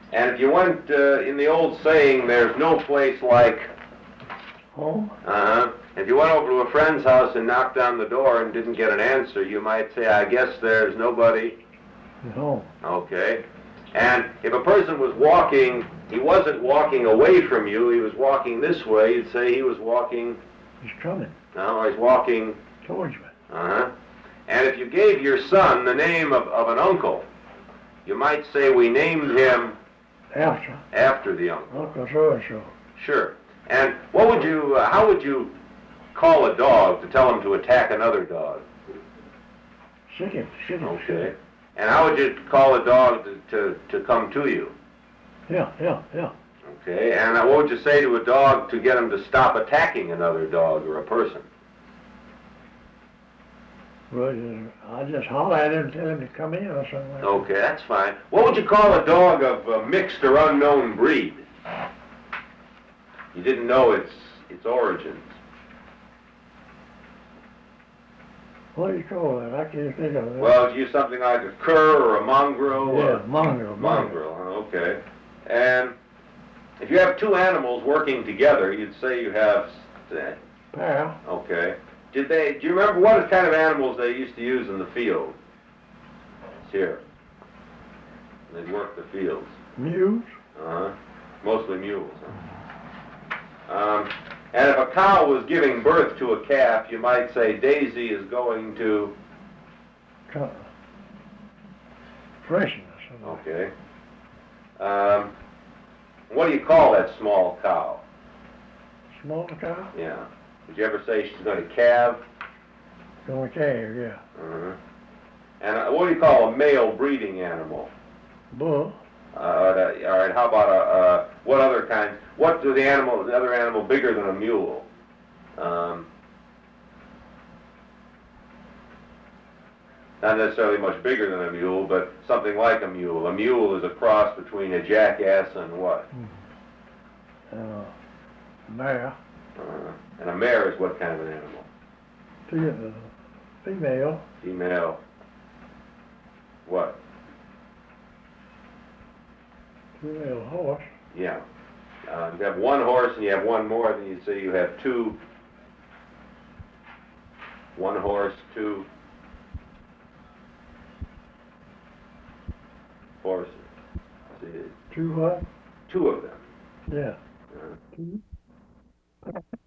And if you went, in the old saying, there's no place like Home? uh-huh. If you went over to a friend's house and knocked on the door and didn't get an answer, you might say, I guess there's nobody. Home. Okay. And if a person was walking, he wasn't walking away from you, he was walking this way, you'd say he was walking, He's coming no, he's walking, towards me. uh-huh. And if you gave your son the name of an uncle, you might say we named him after the uncle. Uncle so-and-so. Sure. And what would you, how would you call a dog to tell him to attack another dog? Sick him. Okay. And how would you call a dog to come to you? Yeah. Okay. And what would you say to a dog to get him to stop attacking another dog or a person? Well, I just holler at him and tell him to come in or something like that. Okay, that's fine. What would you call a dog of mixed or unknown breed? You didn't know its origins. What do you call that? I can't think of it. Well, use something like a cur or a mongrel. Yeah, mongrel. Mongrel, okay. And if you have two animals working together, you'd say you have... Pair. Okay. Do you remember what kind of animals they used to use in the field? It's here. They'd work the fields. Mules. Uh-huh. Mostly mules. Huh? And if a cow was giving birth to a calf, you might say Daisy is going to... Freshen or something. Okay. What do you call that small cow? Small cow? Yeah. Did you ever say she's going to calve? Going to calve, yeah. Uh-huh. And what do you call a male breeding animal? Bull. All right, how about what other kinds? What do the other animal bigger than a mule? Not necessarily much bigger than a mule, but something like a mule. A mule is a cross between a jackass and what? Mare. And a mare is what kind of an animal? Female. Female. What? Female horse. Yeah. You have one horse and you have one more, then you'd say you have two. One horse, two horses. See, Two what? two of them. Yeah. Uh, Two.